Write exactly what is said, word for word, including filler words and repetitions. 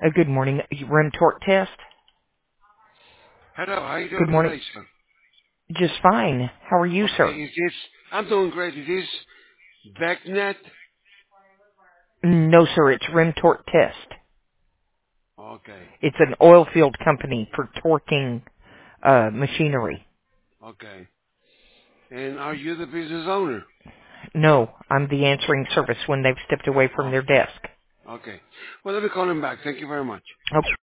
Uh, good morning. Rim torque test? Hello, how you Good doing morning. today, sir? Just fine. How are you, Okay, sir? is this, I'm doing great. Is this BackNet? No, sir. It's Rim Torque Test. Okay, It's an oil field company for torquing uh, machinery. okay. And are you the business owner? No, I'm the answering service when they've stepped away from Oh, their desk. okay. Well, let me call him back. Thank you very much. Okay.